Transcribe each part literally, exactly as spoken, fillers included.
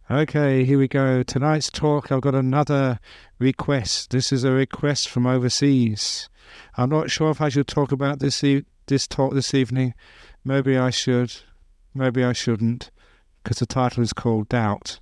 Okay, here we go. Tonight's talk, I've got another request. This is a request from overseas. I'm not sure if I should talk about this e- this talk this evening. Maybe I should. Maybe I shouldn't, because the title is called Doubt.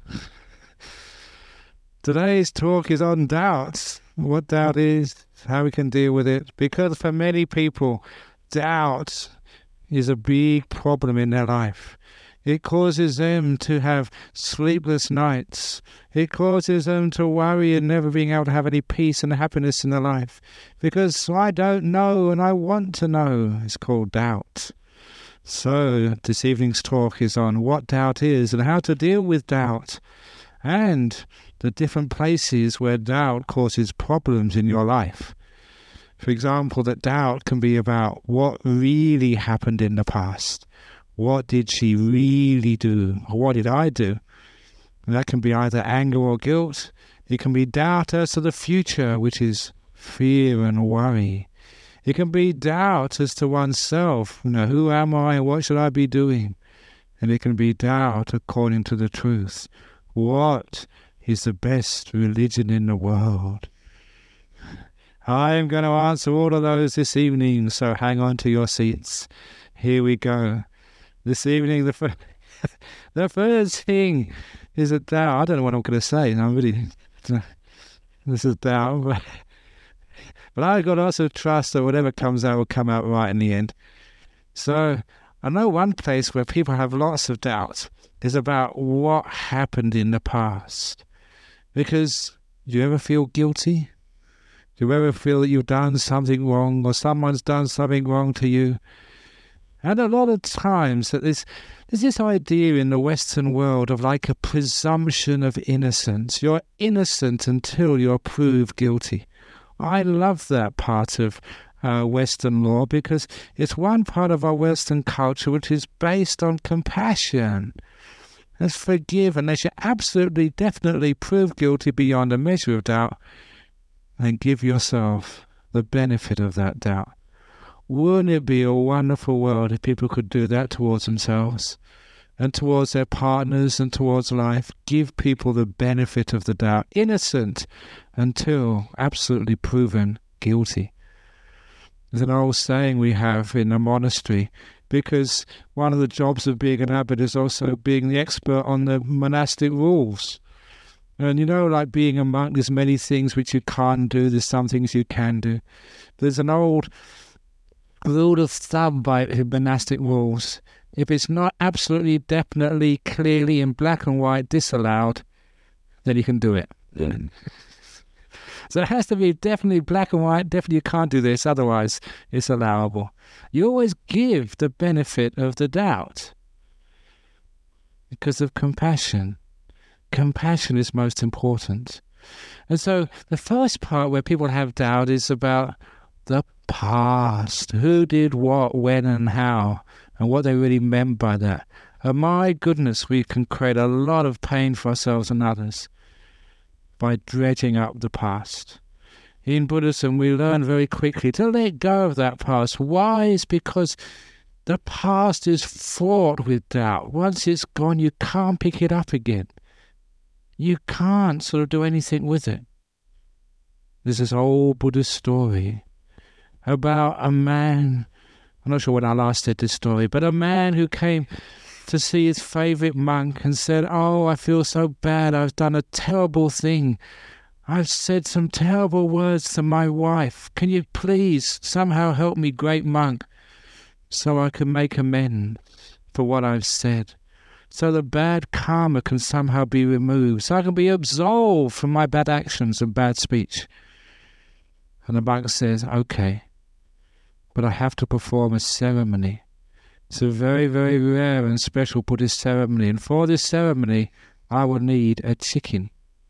Today's talk is on doubt. What doubt is, how we can deal with it. Because for many people, doubt is a big problem in their life. It causes them to have sleepless nights. It causes them to worry and never being able to have any peace and happiness in their life. Because I don't know and I want to know. It's called doubt. So this evening's talk is on what doubt is and how to deal with doubt. And the different places where doubt causes problems in your life. For example, that doubt can be about what really happened in the past. What did she really do? Or what did I do? And that can be either anger or guilt. It can be doubt as to the future, which is fear and worry. It can be doubt as to oneself. You know, who am I? What should I be doing? And it can be doubt according to the truth. What is the best religion in the world? I am going to answer all of those this evening, so hang on to your seats. Here we go. This evening, the first, the first thing is a doubt. I don't know what I'm going to say. I'm really, this is doubt. But, but I've got also trust that whatever comes out will come out right in the end. So I know one place where people have lots of doubts is about what happened in the past. Because do you ever feel guilty? Do you ever feel that you've done something wrong or someone's done something wrong to you? And a lot of times that there's, there's this idea in the Western world of like a presumption of innocence. You're innocent until you're proved guilty. I love that part of uh, Western law because it's one part of our Western culture which is based on compassion. Let's forgive unless you're absolutely, definitely proved guilty beyond a measure of doubt, and give yourself the benefit of that doubt. Wouldn't it be a wonderful world if people could do that towards themselves and towards their partners and towards life? Give people the benefit of the doubt, innocent until absolutely proven guilty. There's an old saying we have in a monastery, because one of the jobs of being an abbot is also being the expert on the monastic rules. And you know, like being a monk, there's many things which you can't do, there's some things you can do. There's an old rule of thumb by monastic rules. If it's not absolutely, definitely, clearly in black and white disallowed, then you can do it. Yeah. So it has to be definitely black and white, definitely you can't do this, otherwise it's allowable. You always give the benefit of the doubt because of compassion. Compassion is most important. And so the first part where people have doubt is about the past. Who did what, when and how, and what they really meant by that. And my goodness, we can create a lot of pain for ourselves and others by dredging up the past. In Buddhism, we learn very quickly to let go of that past. Why? It's because the past is fraught with doubt. Once it's gone, you can't pick it up again. You can't sort of do anything with it. There's this old Buddhist story about a man, I'm not sure when I last did this story, but a man who came to see his favourite monk and said, "Oh, I feel so bad, I've done a terrible thing. I've said some terrible words to my wife. Can you please somehow help me, great monk, so I can make amends for what I've said? So the bad karma can somehow be removed, so I can be absolved from my bad actions and bad speech." And the monk says, "Okay, but I have to perform a ceremony. It's a very, very rare and special Buddhist ceremony, and for this ceremony, I will need a chicken."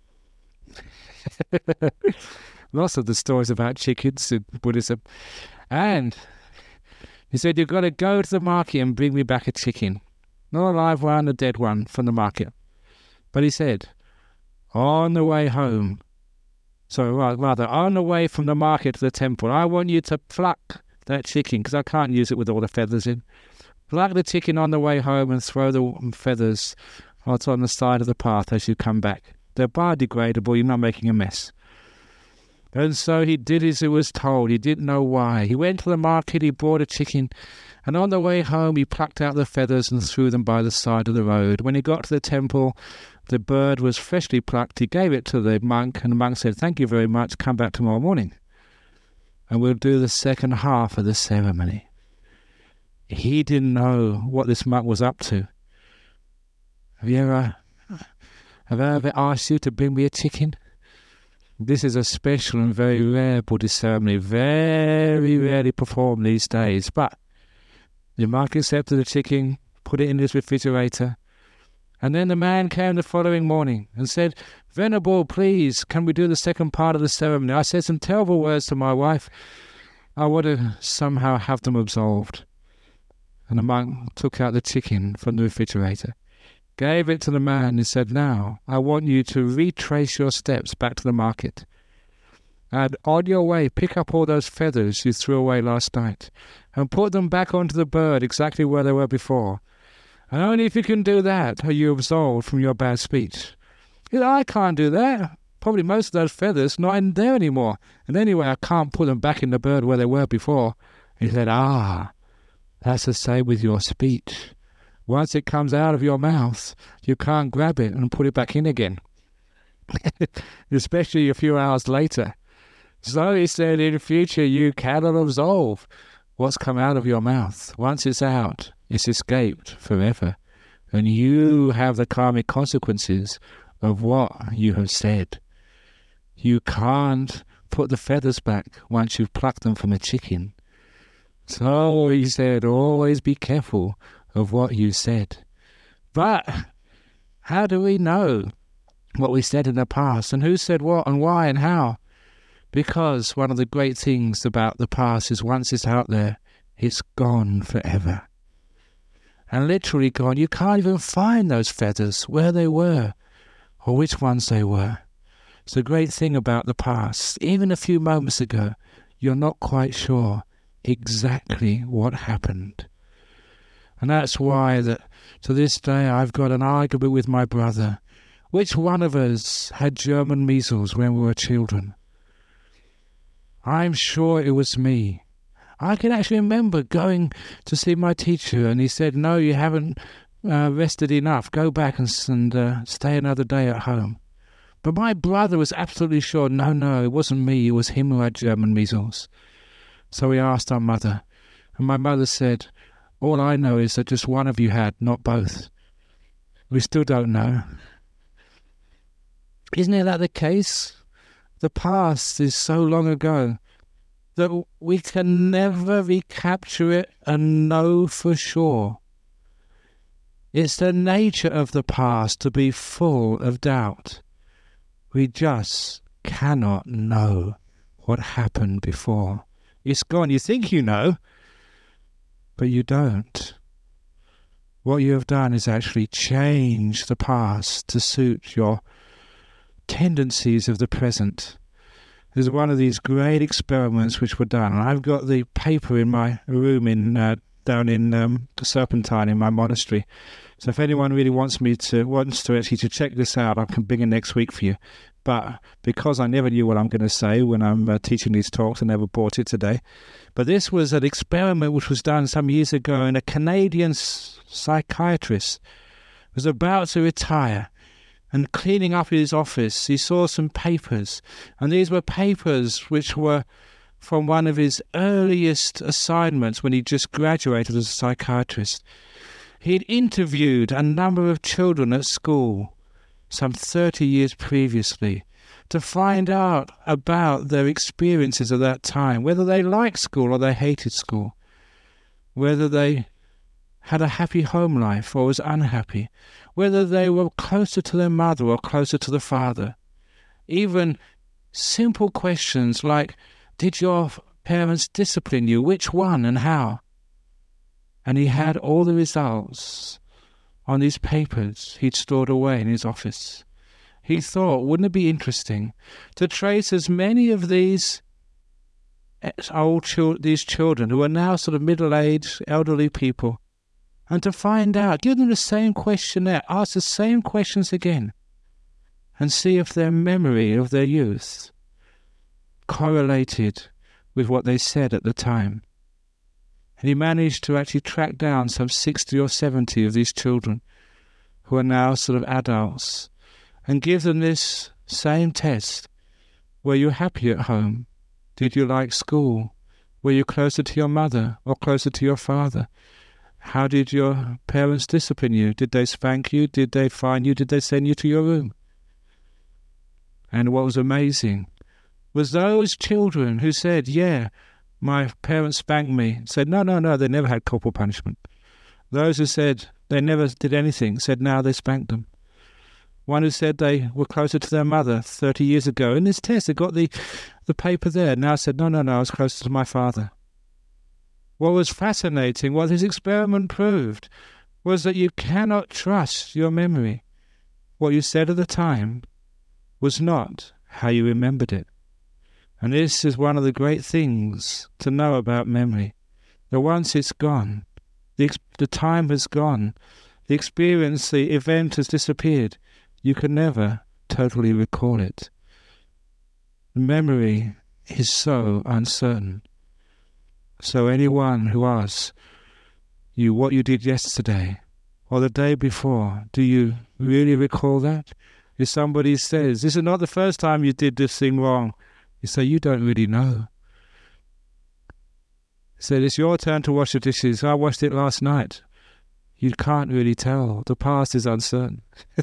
Lots of the stories about chickens in Buddhism. And he said, "You've got to go to the market and bring me back a chicken. Not a live one, a dead one from the market." But he said, on the way home, so rather, on the way from the market to the temple, I want you to pluck that chicken, because I can't use it with all the feathers in. Pluck the chicken on the way home and throw the feathers what's on the side of the path as you come back. They're biodegradable, you're not making a mess. And so he did as he was told. He didn't know why. He went to the market, he bought a chicken, and on the way home he plucked out the feathers and threw them by the side of the road. When he got to the temple, the bird was freshly plucked. He gave it to the monk, and the monk said, "Thank you very much, come back tomorrow morning, and we'll do the second half of the ceremony." He didn't know what this monk was up to. Have you ever, have I ever asked you to bring me a chicken? This is a special and very rare Buddhist ceremony, very rarely performed these days. But the monk accepted the chicken, put it in his refrigerator, and then the man came the following morning and said, "Venerable, please, can we do the second part of the ceremony? I said some terrible words to my wife. I want to somehow have them absolved." And the monk took out the chicken from the refrigerator, gave it to the man and said, "Now, I want you to retrace your steps back to the market. And on your way, pick up all those feathers you threw away last night and put them back onto the bird exactly where they were before. And only if you can do that are you absolved from your bad speech." He said, "I can't do that. Probably most of those feathers not in there anymore. And anyway, I can't put them back in the bird where they were before." He said, "Ah, that's the same with your speech. Once it comes out of your mouth, you can't grab it and put it back in again." Especially a few hours later. So he said, in future, you cannot absolve what's come out of your mouth. Once it's out, it's escaped forever. And you have the karmic consequences of what you have said. You can't put the feathers back once you've plucked them from a chicken. So he said, always be careful of what you said. But how do we know what we said in the past, and who said what and why and how? Because one of the great things about the past is once it's out there, it's gone forever. And literally gone. You can't even find those feathers, where they were, or which ones they were. It's the great thing about the past. Even a few moments ago, you're not quite sure exactly what happened. And that's why that to this day I've got an argument with my brother. Which one of us had German measles when we were children? I'm sure it was me. I can actually remember going to see my teacher, and he said, "No, you haven't uh, rested enough. Go back and, and uh, stay another day at home." But my brother was absolutely sure, no, no, it wasn't me. It was him who had German measles. So we asked our mother, and my mother said, "All I know is that just one of you had, not both." We still don't know. Isn't that the case? The past is so long ago that we can never recapture it and know for sure. It's the nature of the past to be full of doubt. We just cannot know what happened before. It's gone. You think you know, but you don't. What you have done is actually change the past to suit your tendencies of the present. There's one of these great experiments which were done, and I've got the paper in my room in uh, down in um, Serpentine in my monastery. So if anyone really wants me to wants to actually to check this out, I can bring it next week for you. But because I never knew what I'm going to say when I'm uh, teaching these talks, I never brought it today. But this was an experiment which was done some years ago, and a Canadian s- psychiatrist was about to retire. And cleaning up his office, he saw some papers. And these were papers which were from one of his earliest assignments when he just graduated as a psychiatrist. He'd interviewed a number of children at school some thirty years previously to find out about their experiences at that time, whether they liked school or they hated school, whether they had a happy home life or was unhappy, whether they were closer to their mother or closer to the father. Even simple questions like, did your parents discipline you? Which one and how? And he had all the results on these papers he'd stored away in his office. He thought, wouldn't it be interesting to trace as many of these old chil- these children who are now sort of middle-aged, elderly people, and to find out, give them the same questionnaire, ask the same questions again, and see if their memory of their youth correlated with what they said at the time. And he managed to actually track down some sixty or seventy of these children who are now sort of adults and give them this same test. Were you happy at home? Did you like school? Were you closer to your mother or closer to your father? How did your parents discipline you? Did they spank you? Did they fine you? Did they send you to your room? And what was amazing was those children who said, yeah, my parents spanked me, said, no, no, no, they never had corporal punishment. Those who said they never did anything said, now they spanked them. One who said they were closer to their mother thirty years ago. In this test, they got the, the paper there. Now said, no, no, no, I was closer to my father. What was fascinating, what this experiment proved, was that you cannot trust your memory. What you said at the time was not how you remembered it. And this is one of the great things to know about memory. That once it's gone, the, the time has gone, the experience, the event has disappeared. You can never totally recall it. Memory is so uncertain. So anyone who asks you what you did yesterday or the day before, do you really recall that? If somebody says, this is not the first time you did this thing wrong, you say, you don't really know. Said, it's your turn to wash the dishes. I washed it last night. You can't really tell. The past is uncertain.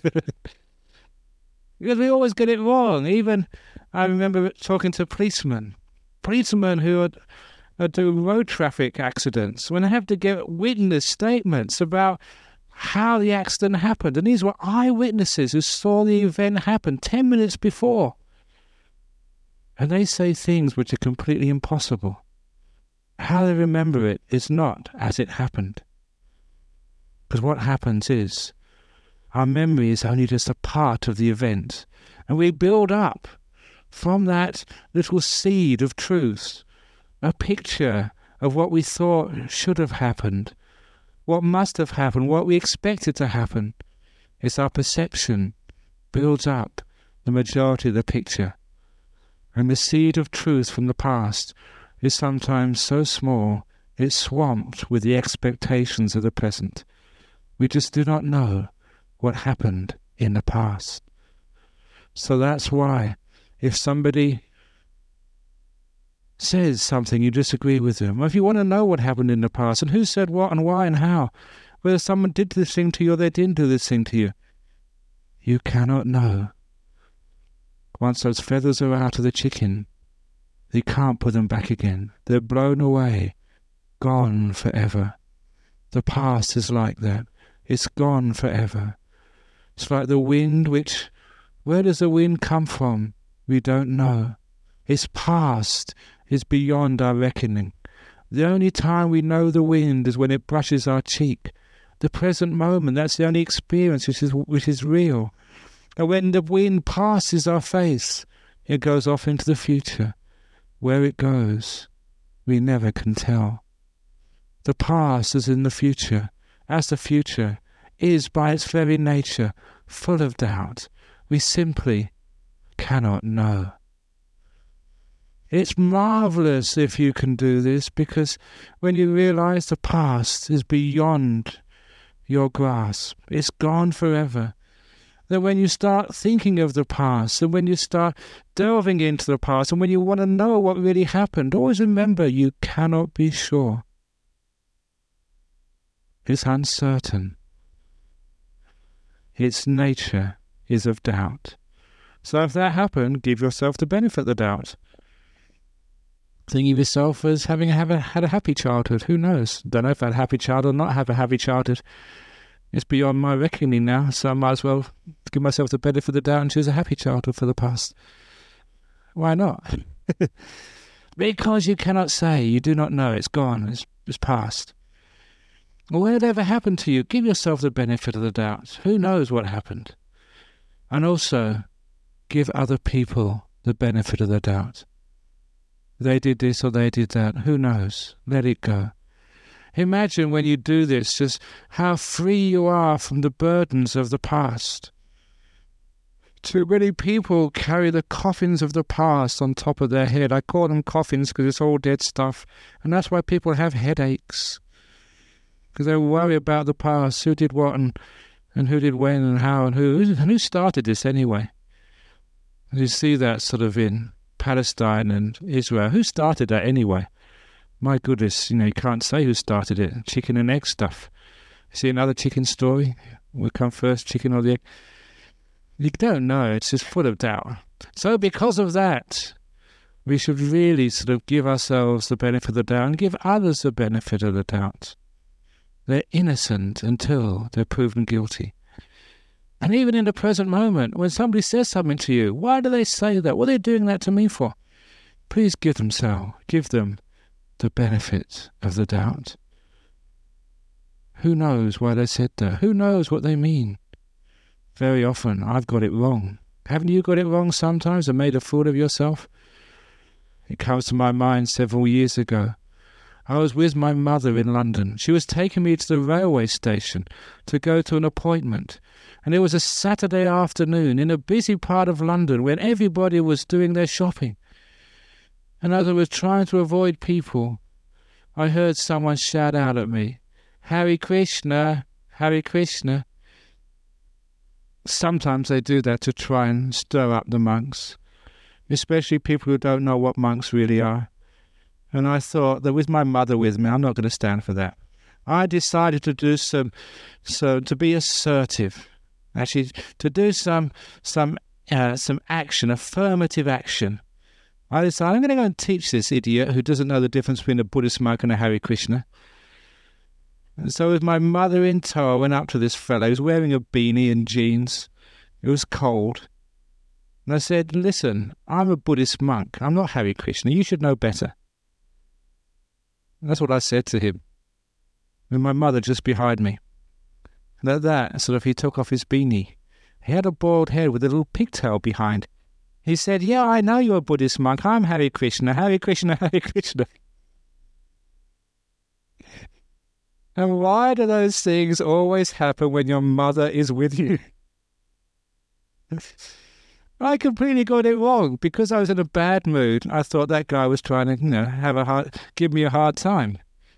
Because we always get it wrong. Even, I remember talking to policemen. Policemen who are, are doing road traffic accidents, when they have to get witness statements about how the accident happened. And these were eyewitnesses who saw the event happen ten minutes before. And they say things which are completely impossible. How they remember it is not as it happened. Because what happens is, our memory is only just a part of the event. And we build up from that little seed of truth, a picture of what we thought should have happened, what must have happened, what we expected to happen. It's our perception builds up the majority of the picture. And the seed of truth from the past is sometimes so small, it's swamped with the expectations of the present. We just do not know what happened in the past. So that's why if somebody says something you disagree with them, or if you want to know what happened in the past and who said what and why and how, whether someone did this thing to you or they didn't do this thing to you, you cannot know. Once those feathers are out of the chicken, you can't put them back again. They're blown away, gone forever. The past is like that. It's gone forever. It's like the wind which, where does the wind come from? We don't know. Its past is beyond our reckoning. The only time we know the wind is when it brushes our cheek. The present moment, that's the only experience which is, which is real. And when the wind passes our face, it goes off into the future. Where it goes, we never can tell. The past is in the future, as the future is by its very nature full of doubt. We simply cannot know. It's marvelous if you can do this, because when you realize the past is beyond your grasp, it's gone forever. That when you start thinking of the past, and when you start delving into the past, and when you want to know what really happened, always remember you cannot be sure. It's uncertain. Its nature is of doubt. So if that happened, give yourself the benefit of the doubt. Think of yourself as having have a, had a happy childhood. Who knows? Don't know if I had a happy childhood or not have a happy childhood. It's beyond my reckoning now, so I might as well give myself the benefit of the doubt and choose a happy childhood for the past. Why not? Because you cannot say, you do not know, it's gone, it's, it's past. Whatever happened to you, give yourself the benefit of the doubt. Who knows what happened? And also, give other people the benefit of the doubt. They did this or they did that, who knows? Let it go. Imagine when you do this, just how free you are from the burdens of the past. Too many people carry the coffins of the past on top of their head. I call them coffins because it's all dead stuff. And that's why people have headaches. Because they worry about the past, who did what and, and who did when and how and who. And who started this anyway? And you see that sort of in Palestine and Israel. Who started that anyway? My goodness, you know, you can't say who started it. Chicken and egg stuff. See another chicken story? What come first, chicken or the egg? You don't know. It's just full of doubt. So because of that, we should really sort of give ourselves the benefit of the doubt and give others the benefit of the doubt. They're innocent until they're proven guilty. And even in the present moment, when somebody says something to you, why do they say that? What are they doing that to me for? Please give them so. Give them the benefit of the doubt. Who knows why they said that? Who knows what they mean? Very often, I've got it wrong. Haven't you got it wrong sometimes and made a fool of yourself? It comes to my mind several years ago. I was with my mother in London. She was taking me to the railway station to go to an appointment. And it was a Saturday afternoon in a busy part of London when everybody was doing their shopping. And as I was trying to avoid people, I heard someone shout out at me, "Hare Krishna, Hare Krishna." Sometimes they do that to try and stir up the monks, especially people who don't know what monks really are. And I thought that with my mother with me, I'm not going to stand for that. I decided to do some, so to be assertive, actually to do some, some, uh, some action, affirmative action. I decided I'm going to go and teach this idiot who doesn't know the difference between a Buddhist monk and a Hare Krishna. And so with my mother in tow, I went up to this fellow. He was wearing a beanie and jeans. It was cold. And I said, "Listen, I'm a Buddhist monk. I'm not Hare Krishna. You should know better." And that's what I said to him, with my mother just behind me. And at that, sort of, he took off his beanie. He had a bald head with a little pigtail behind. He said, "Yeah, I know you're a Buddhist monk. I'm Hare Krishna, Hare Krishna, Hare Krishna." And why do those things always happen when your mother is with you? I completely got it wrong. Because I was in a bad mood, I thought that guy was trying to, you know, have a hard, give me a hard time.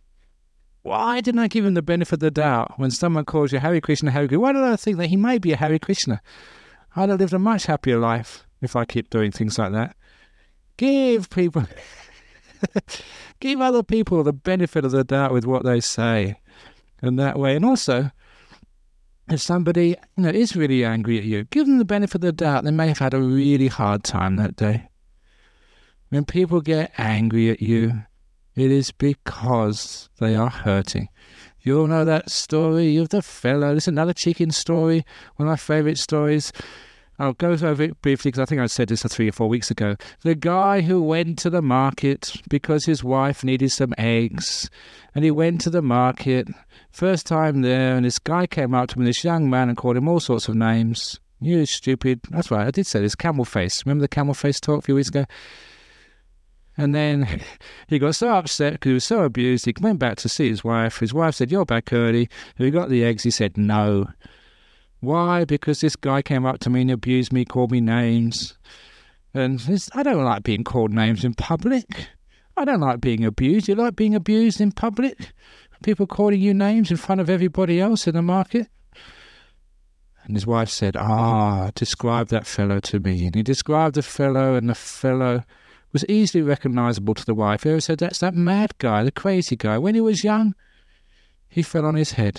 Why didn't I give him the benefit of the doubt when someone calls you Hare Krishna, Hare Krishna? Why did I think that he may be a Hare Krishna? I'd have lived a much happier life if I keep doing things like that. Give people, give other people the benefit of the doubt with what they say. And that way, and also, if somebody, you know, is really angry at you, give them the benefit of the doubt. They may have had a really hard time that day. When people get angry at you, it is because they are hurting. You all know that story of the fellow. There's another chicken story, one of my favourite stories. I'll go over it briefly because I think I said this three or four weeks ago. The guy who went to the market because his wife needed some eggs. And he went to the market, first time there, and this guy came up to him, this young man, and called him all sorts of names. You stupid. That's right, I did say this, camel face. Remember the camel face talk a few weeks ago? And then he got so upset because he was so abused, he went back to see his wife. His wife said, "You're back early. Have you got the eggs?" He said, "No." Why? Because this guy came up to me and abused me, called me names. And this, I don't like being called names in public. I don't like being abused. You like being abused in public? People calling you names in front of everybody else in the market? And his wife said, "Ah, describe that fellow to me." And he described the fellow, and the fellow was easily recognisable to the wife. He said, "That's that mad guy, the crazy guy. When he was young, he fell on his head.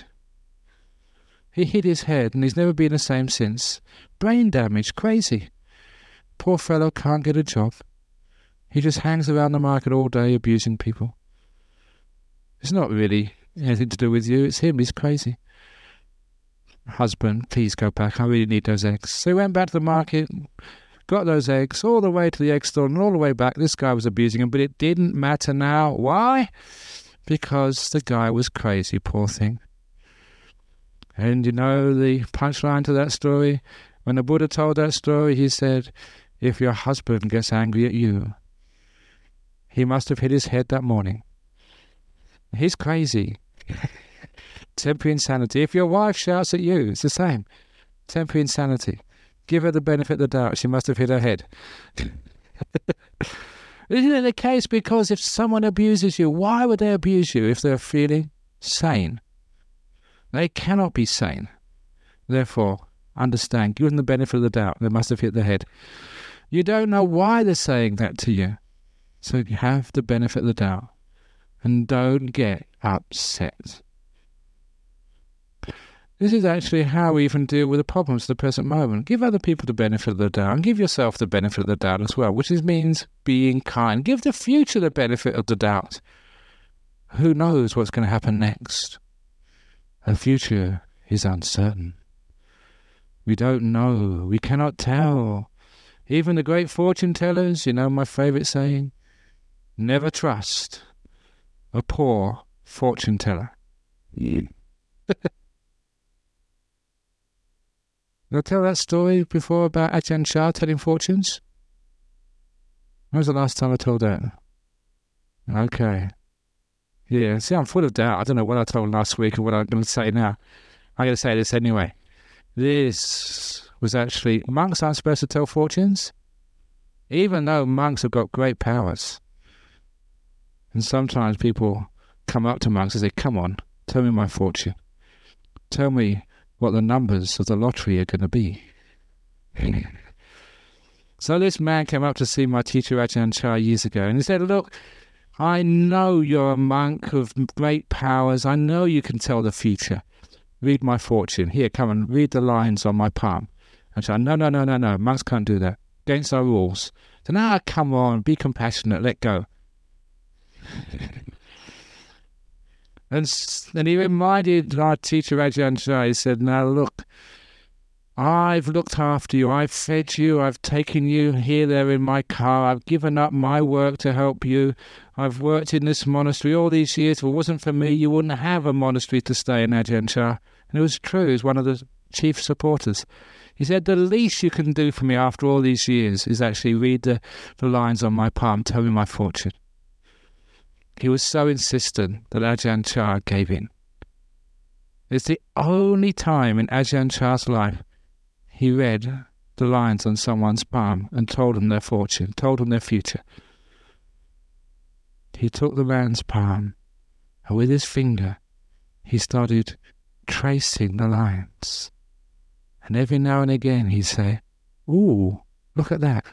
He hit his head, and he's never been the same since. Brain damage, crazy. Poor fellow can't get a job. He just hangs around the market all day abusing people. It's not really anything to do with you. It's him. He's crazy. Husband, please go back. I really need those eggs." So he went back to the market, got those eggs, all the way to the egg store, and all the way back. This guy was abusing him, but it didn't matter now. Why? Because the guy was crazy, poor thing. And you know the punchline to that story? When the Buddha told that story, he said, if your husband gets angry at you, he must have hit his head that morning. He's crazy. Temporary insanity. If your wife shouts at you, it's the same. Temporary insanity. Give her the benefit of the doubt. She must have hit her head. Isn't it the case? Because if someone abuses you, why would they abuse you if they're feeling sane? They cannot be sane. Therefore, understand, give them the benefit of the doubt. They must have hit their head. You don't know why they're saying that to you. So you have the benefit of the doubt. And don't get upset. This is actually how we even deal with the problems of the present moment. Give other people the benefit of the doubt and give yourself the benefit of the doubt as well, which is, means being kind. Give the future the benefit of the doubt. Who knows what's going to happen next? The future is uncertain. We don't know. We cannot tell. Even the great fortune tellers, you know my favourite saying, never trust a poor fortune teller. Yeah. Did I tell that story before about Ajahn Chah telling fortunes? When was the last time I told that? Okay. Yeah, see, I'm full of doubt. I don't know what I told last week and what I'm going to say now. I'm going to say this anyway. This was actually... Monks aren't supposed to tell fortunes, even though monks have got great powers. And sometimes people come up to monks and say, come on, tell me my fortune. Tell me what the numbers of the lottery are going to be. So this man came up to see my teacher Ajahn Chah years ago, and he said, look, I know you're a monk of great powers. I know you can tell the future. Read my fortune. Here, come and read the lines on my palm. And said, no, no, no, no, no. Monks can't do that. Against our rules. So now, come on, be compassionate. Let go. And then he reminded our teacher Ajahn Chah, he said, now look, I've looked after you, I've fed you, I've taken you here, there in my car, I've given up my work to help you, I've worked in this monastery all these years. If it wasn't for me, you wouldn't have a monastery to stay in, Ajahn Chah. And it was true, he was one of the chief supporters. He said, the least you can do for me after all these years is actually read the, the lines on my palm, tell me my fortune. He was so insistent that Ajahn Chah gave in. It's the only time in Ajahn Chah's life he read the lines on someone's palm and told them their fortune, told them their future. He took the man's palm, and with his finger he started tracing the lines. And every now and again he'd say, ooh, look at that.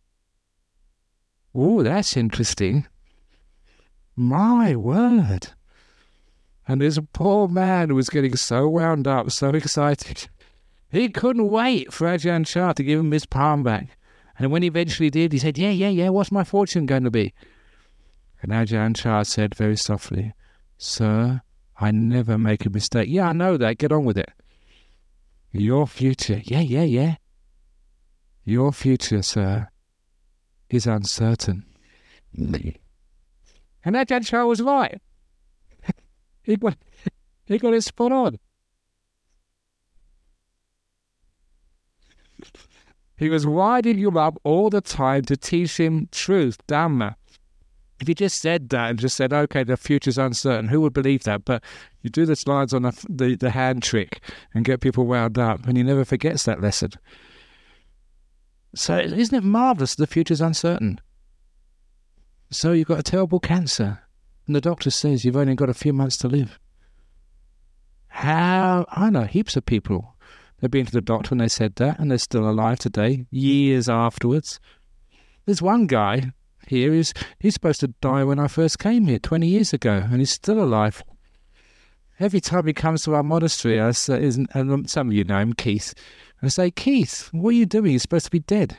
Ooh, that's interesting. My word. And this poor man was getting so wound up, so excited. He couldn't wait for Ajahn Chah to give him his palm back. And when he eventually did, he said, yeah, yeah, yeah, what's my fortune going to be? And Ajahn Chah said very softly, sir, I never make a mistake. Yeah, I know that. Get on with it. Your future, yeah, yeah, yeah. Your future, sir, is uncertain. And Ajahn Chah was right. he, got, he got it spot on. He was winding him up all the time to teach him truth, Dhamma. If he just said that and just said, okay, the future's uncertain, who would believe that? But you do the slides on the, the, the hand trick and get people wound up, and he never forgets that lesson. So isn't it marvellous the future's uncertain? So you've got a terrible cancer, and the doctor says you've only got a few months to live. How? I know heaps of people. They've been to the doctor and they said that, and they're still alive today, years afterwards. There's one guy here, he's, he's supposed to die when I first came here, twenty years ago, and he's still alive. Every time he comes to our monastery, I say, and some of you know him, Keith, and I say, Keith, what are you doing? You're supposed to be dead.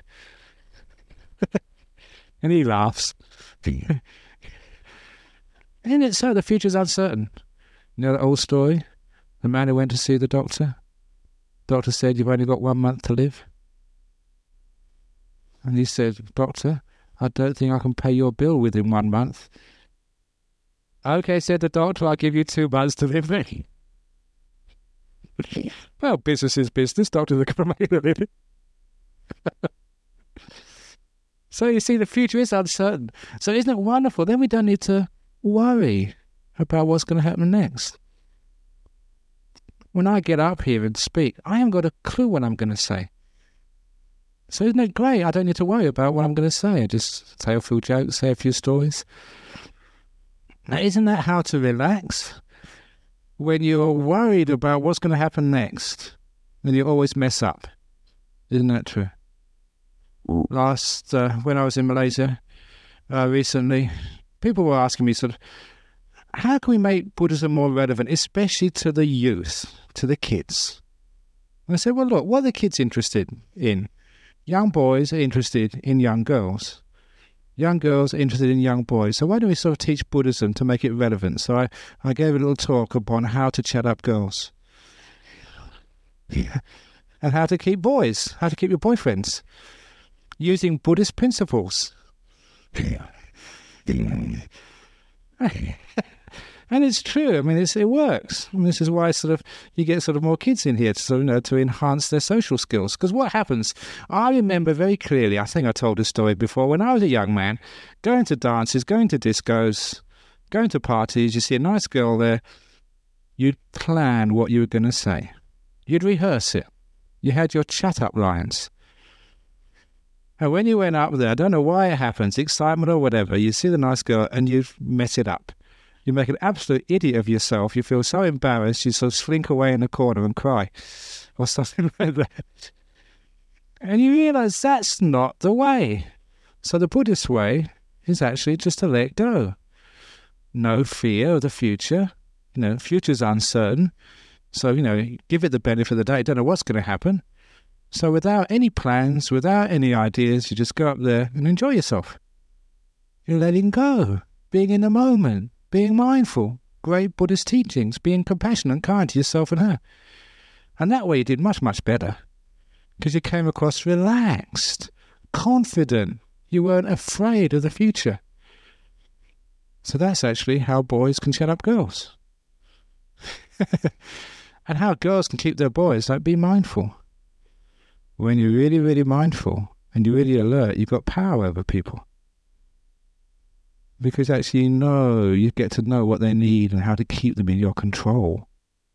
And he laughs. Isn't it so? The future's uncertain. You know that old story? The man who went to see the doctor? Doctor said, you've only got one month to live. And he said, doctor, I don't think I can pay your bill within one month. Okay, said the doctor, I'll give you two months to live then. Well, business is business. Doctors are going to make a living. So you see, the future is uncertain. So isn't it wonderful? Then we don't need to worry about what's going to happen next. when I get up here and speak, I haven't got a clue what I'm going to say. So isn't it great? I don't need to worry about what I'm going to say. I just say a few jokes, say a few stories. Now, isn't that how to relax? When you're worried about what's going to happen next, then you always mess up. Isn't that true? Last, uh, when I was in Malaysia uh, recently, people were asking me sort of, how can we make Buddhism more relevant, especially to the youth, to the kids? And I said, well, look, what are the kids interested in? Young boys are interested in young girls. Young girls are interested in young boys. So why don't we sort of teach Buddhism to make it relevant? So I, I gave a little talk upon how to chat up girls. And how to keep boys, how to keep your boyfriends, using Buddhist principles. And it's true. I mean, it's, it works. And this is why sort of you get sort of more kids in here to sort of, you know, to enhance their social skills. Because what happens? I remember very clearly. I think I told this story before. When I was a young man, going to dances, going to discos, going to parties. You see a nice girl there. You'd plan what you were going to say. You'd rehearse it. You had your chat-up lines. And when you went up there, I don't know why it happens, excitement or whatever, you see the nice girl and you mess it up. You make an absolute idiot of yourself. You feel so embarrassed, you sort of slink away in the corner and cry. Or something like that. And you realise that's not the way. So the Buddhist way is actually just to let go. No fear of the future. You know, the future's uncertain. So, you know, give it the benefit of the doubt. Don't know what's going to happen. So without any plans, without any ideas, you just go up there and enjoy yourself. You're letting go, being in the moment, being mindful, great Buddhist teachings, being compassionate and kind to yourself and her. And that way you did much, much better. Because you came across relaxed, confident. You weren't afraid of the future. So that's actually how boys can chat up girls. And how girls can keep their boys, like, be mindful. When you're really, really mindful and you're really alert, you've got power over people. Because actually you know, you get to know what they need and how to keep them in your control.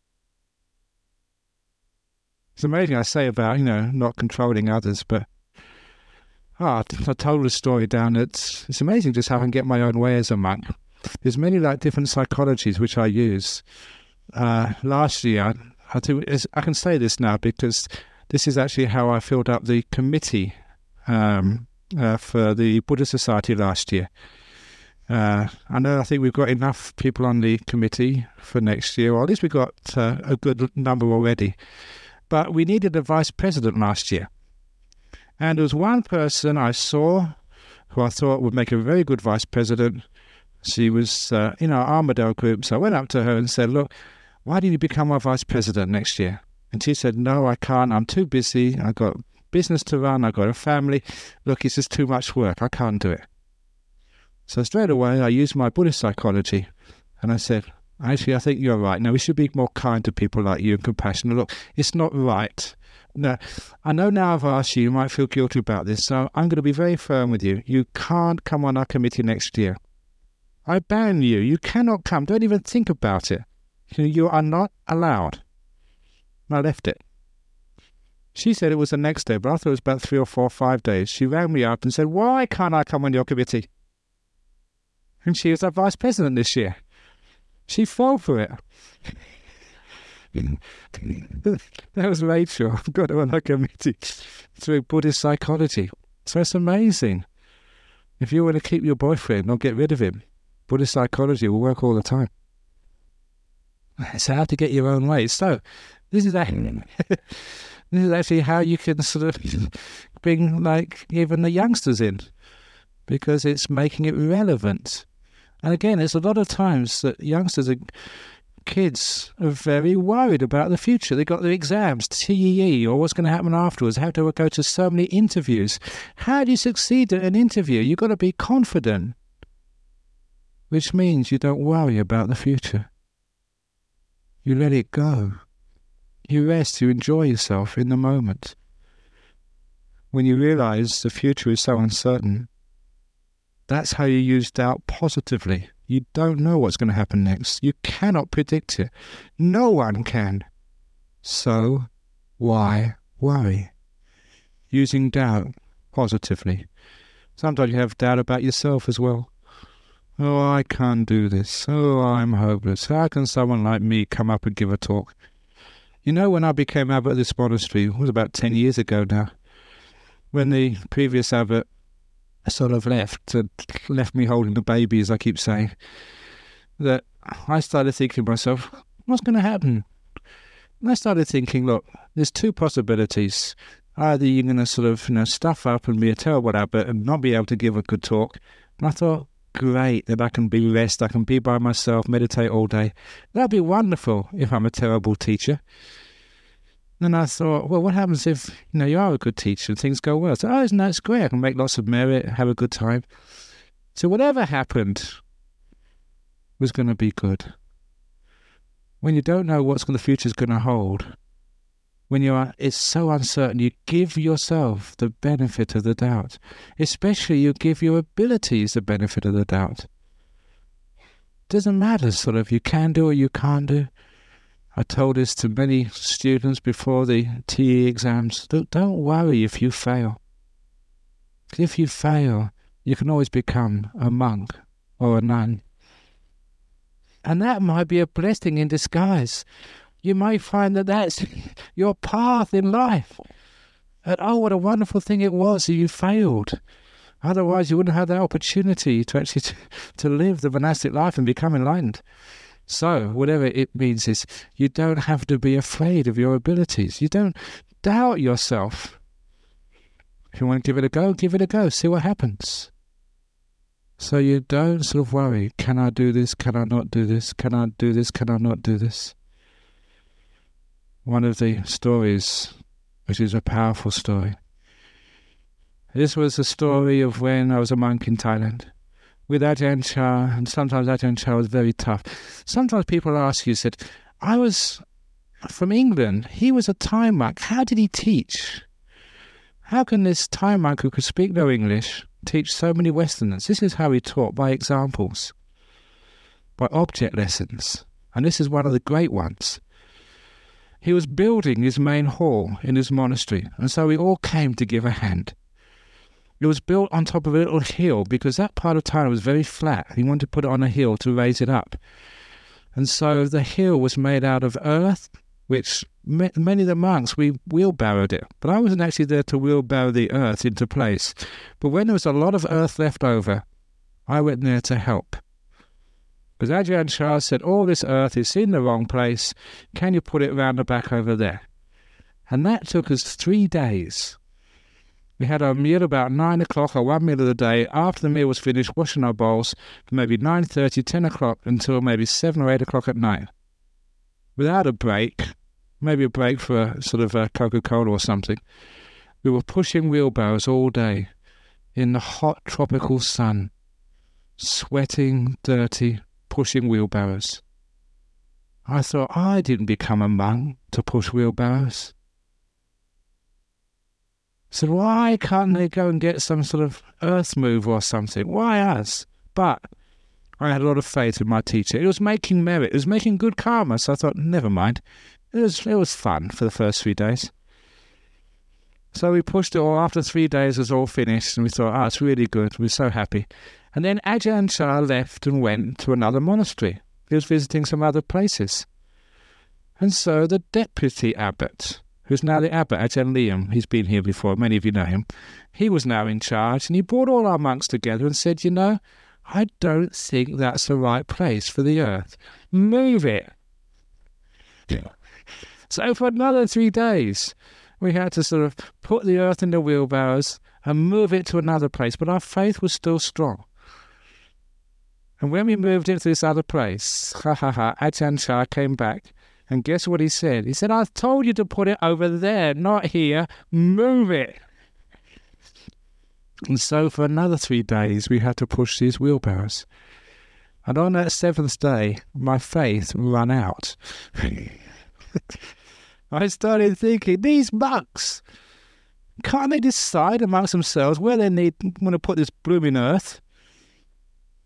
It's amazing I say about, you know, not controlling others, but ah, I told a story down at, it's amazing just how I can get my own way as a monk. There's many like different psychologies which I use. Uh, last year, I, I, do, I can say this now because this is actually how I filled up the committee um, uh, for the Buddha Society last year. Uh, I know I think we've got enough people on the committee for next year, or at least we've got uh, a good number already. But we needed a vice president last year. And there was one person I saw who I thought would make a very good vice president. She was uh, in our Armadale group, so I went up to her and said, look, why don't you become our vice president next year? And she said, no, I can't. I'm too busy. I've got business to run. I've got a family. Look, it's just too much work. I can't do it. So straight away, I used my Buddhist psychology. And I said, actually, I think you're right. Now, we should be more kind to people like you and compassionate. Look, it's not right. No, I know now I've asked you, you might feel guilty about this. So I'm going to be very firm with you. You can't come on our committee next year. I ban you. You cannot come. Don't even think about it. You are not allowed. And I left it. She said it was the next day, but I thought it was about three or four or five days. She rang me up and said, why can't I come on your committee? And she was our vice president this year. She fell for it. That was Rachel. Got her on her committee through Buddhist psychology. So it's amazing. If you want to keep your boyfriend, not get rid of him, Buddhist psychology will work all the time. It's how to get your own way. So this is actually, this is actually how you can sort of bring like even the youngsters in, because it's making it relevant. And again, there's a lot of times that youngsters and kids are very worried about the future. They've got their exams, T E E, or what's going to happen afterwards. How do I go to so many interviews? How do you succeed at an interview? You've got to be confident, which means you don't worry about the future. You let it go. You rest, you enjoy yourself in the moment. When you realize the future is so uncertain, that's how you use doubt positively. You don't know what's going to happen next. You cannot predict it. No one can. So why worry? Using doubt positively. Sometimes you have doubt about yourself as well. Oh, I can't do this. Oh, I'm hopeless. How can someone like me come up and give a talk? You know, when I became abbot of this monastery, it was about ten years ago now, when the previous abbot sort of left, uh, left me holding the baby, as I keep saying, that I started thinking to myself, what's going to happen? And I started thinking, look, there's two possibilities. Either you're going to sort of, you know, stuff up and be a terrible abbot and not be able to give a good talk. And I thought, great, that I can be rest, I can be by myself, meditate all day. That'd be wonderful if I'm a terrible teacher. And I thought, well, what happens if, you know, you are a good teacher and things go well? So, oh, isn't that great? I can make lots of merit, have a good time. So whatever happened was going to be good. When you don't know what the future's going to hold, when you are, it's so uncertain, you give yourself the benefit of the doubt. Especially you give your abilities the benefit of the doubt. Doesn't matter sort of you can do or you can't do. I told this to many students before the T E exams. Don't, don't worry if you fail. If you fail, you can always become a monk or a nun. And that might be a blessing in disguise. You may find that that's your path in life. And oh, what a wonderful thing it was that you failed. Otherwise, you wouldn't have the opportunity to actually to, to live the monastic life and become enlightened. So, whatever it means is, you don't have to be afraid of your abilities. You don't doubt yourself. If you want to give it a go, give it a go. See what happens. So you don't sort of worry, can I do this, can I not do this, can I do this, can I not do this? One of the stories, which is a powerful story. This was a story of when I was a monk in Thailand with Ajahn Chah, and sometimes Ajahn Chah was very tough. Sometimes people ask you, said, I was from England, he was a Thai monk, how did he teach? How can this Thai monk who could speak no English teach so many Westerners? This is how he taught, by examples, by object lessons. And this is one of the great ones. He was building his main hall in his monastery, and so we all came to give a hand. It was built on top of a little hill because that part of Thailand was very flat. He wanted to put it on a hill to raise it up. And so the hill was made out of earth, which many of the monks, we wheelbarrowed it. But I wasn't actually there to wheelbarrow the earth into place. But when there was a lot of earth left over, I went there to help. Because Ajahn Chah said, all this earth is in the wrong place. Can you put it round the back over there? And that took us three days. We had our meal about nine o'clock or one meal of the day. After the meal was finished, washing our bowls from maybe nine thirty, ten o'clock until maybe seven or eight o'clock at night. Without a break, maybe a break for a sort of a Coca-Cola or something. We were pushing wheelbarrows all day in the hot tropical sun, sweating, dirty, pushing wheelbarrows. I thought, I didn't become a monk to push wheelbarrows. So why can't they go and get some sort of earth move or something? Why us? But I had a lot of faith in my teacher. It was making merit. It was making good karma. So I thought, never mind. It was it was fun for the first three days. So we pushed it all. After three days, it was all finished. And we thought, ah, oh, it's really good. We were so happy. And then Ajahn Chah left and went to another monastery. He was visiting some other places. And so the deputy abbot, who's now the abbot, Ajahn Liam, he's been here before, many of you know him, he was now in charge, and he brought all our monks together and said, you know, I don't think that's the right place for the earth. Move it. Yeah. So for another three days, we had to sort of put the earth in the wheelbarrows and move it to another place, but our faith was still strong. And when we moved into this other place, ha ha ha, Ajahn Chah came back, and guess what he said? He said, I told you to put it over there, not here. Move it. And so for another three days, we had to push these wheelbarrows. And on that seventh day, my faith ran out. I started thinking, these monks, can't they decide amongst themselves where they need want to put this blooming earth?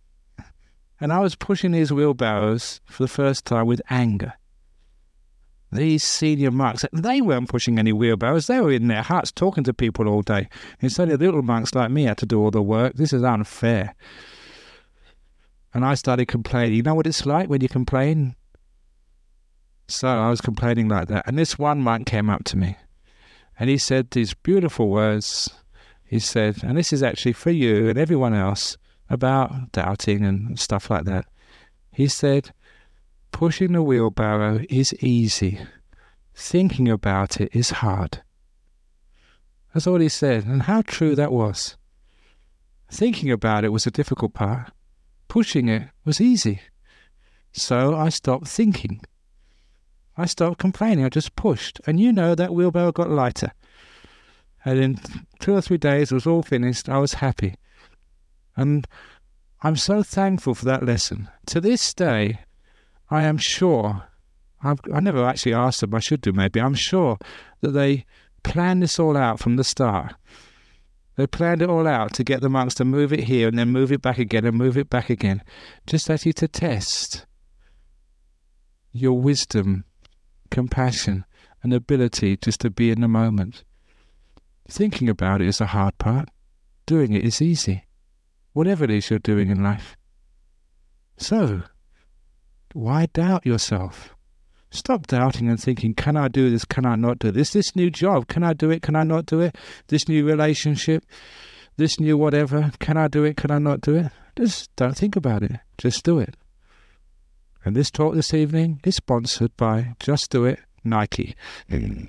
And I was pushing these wheelbarrows for the first time with anger. These senior monks, they weren't pushing any wheelbarrows. They were in their huts talking to people all day. It's only the little monks like me had to do all the work. This is unfair. And I started complaining. You know what it's like when you complain? So I was complaining like that. And this one monk came up to me. And he said these beautiful words. He said, and this is actually for you and everyone else, about doubting and stuff like that. He said, pushing the wheelbarrow is easy. Thinking about it is hard. That's all he said, and how true that was. Thinking about it was the difficult part. Pushing it was easy. So I stopped thinking. I stopped complaining. I just pushed. And you know, that wheelbarrow got lighter. And in two or three days, it was all finished. I was happy. And I'm so thankful for that lesson. To this day, I am sure, I've, I never actually asked them, I should do maybe, I'm sure that they planned this all out from the start. They planned it all out to get the monks to move it here and then move it back again and move it back again. Just actually to test your wisdom, compassion, and ability just to be in the moment. Thinking about it is the hard part. Doing it is easy. Whatever it is you're doing in life. So, why doubt yourself? Stop doubting and thinking, can I do this, can I not do this? This new job, can I do it, can I not do it? This new relationship, this new whatever, can I do it, can I not do it? Just don't think about it, just do it. And this talk this evening is sponsored by Just Do It, Nike. Mm.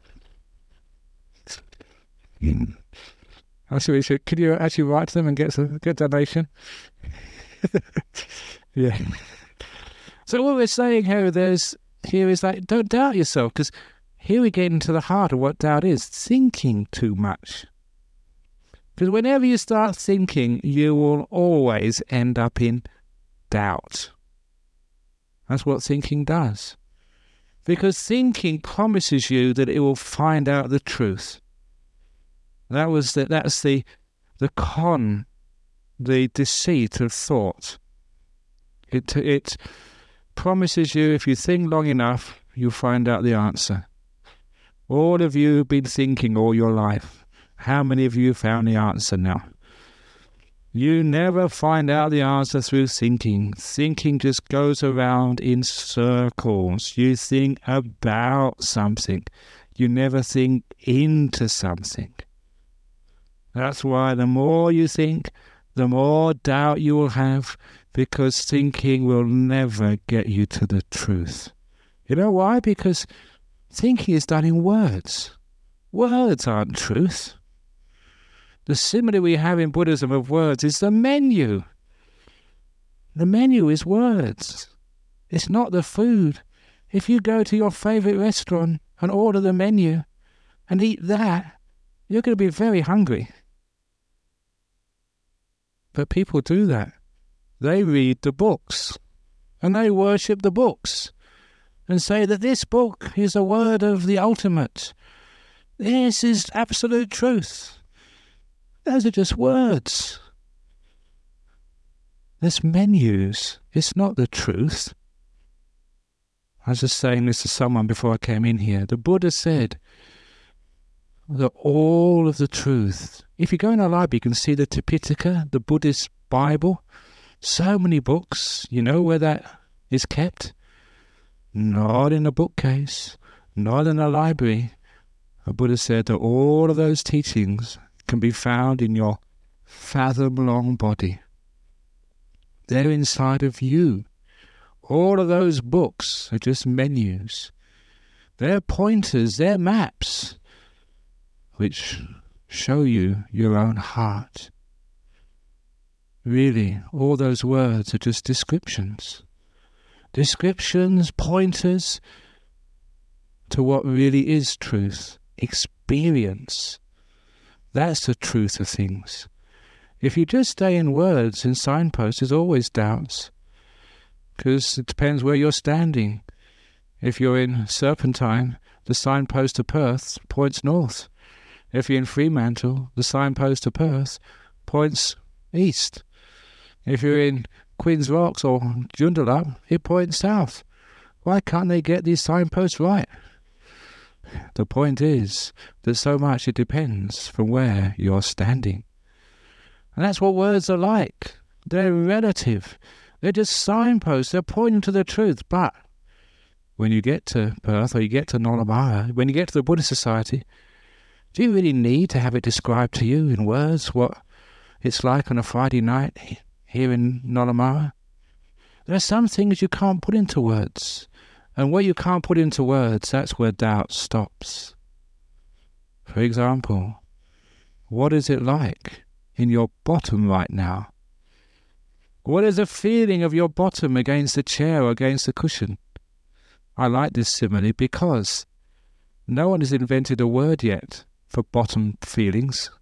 Mm. Actually, we should, could you actually write to them and get a good donation? Yeah. So what we're saying here, there's, here is like, don't doubt yourself, because here we get into the heart of what doubt is, thinking too much. Because whenever you start thinking, you will always end up in doubt. That's what thinking does. Because thinking promises you that it will find out the truth. That was the, that's the, the con, the deceit of thought. It, it promises you if you think long enough, you'll find out the answer. All of you have been thinking all your life. How many of you found the answer now? You never find out the answer through thinking. Thinking just goes around in circles. You think about something. You never think into something. That's why the more you think, the more doubt you will have, because thinking will never get you to the truth. You know why? Because thinking is done in words. Words aren't truth. The simile we have in Buddhism of words is the menu. The menu is words. It's not the food. If you go to your favourite restaurant and order the menu and eat that, you're going to be very hungry. But people do that. They read the books and they worship the books and say that this book is a word of the ultimate. This is absolute truth. Those are just words. There's menus. It's not the truth. I was just saying this to someone before I came in here. The Buddha said that all of the truth, if you go in a library, you can see the Tipitaka, the Buddhist Bible. So many books. You know where that is kept? Not in a bookcase, not in a library. The Buddha said that all of those teachings can be found in your fathom-long body. They're inside of you. All of those books are just menus. They're pointers, they're maps, which show you your own heart. Really, all those words are just descriptions. Descriptions, pointers to what really is truth, experience. That's the truth of things. If you just stay in words and signposts, there's always doubts. Because it depends where you're standing. If you're in Serpentine, the signpost to Perth points north. If you're in Fremantle, the signpost to Perth points east. If you're in Queen's Rocks or Joondalup, it points south. Why can't they get these signposts right? The point is that so much it depends from where you're standing. And that's what words are like. They're relative. They're just signposts. They're pointing to the truth. But when you get to Perth or you get to Nollamara, when you get to the Buddhist Society, do you really need to have it described to you in words what it's like on a Friday night here in Nollamara? There are some things you can't put into words. And what you can't put into words, that's where doubt stops. For example, what is it like in your bottom right now? What is the feeling of your bottom against the chair or against the cushion? I like this simile because no one has invented a word yet for bottom feelings.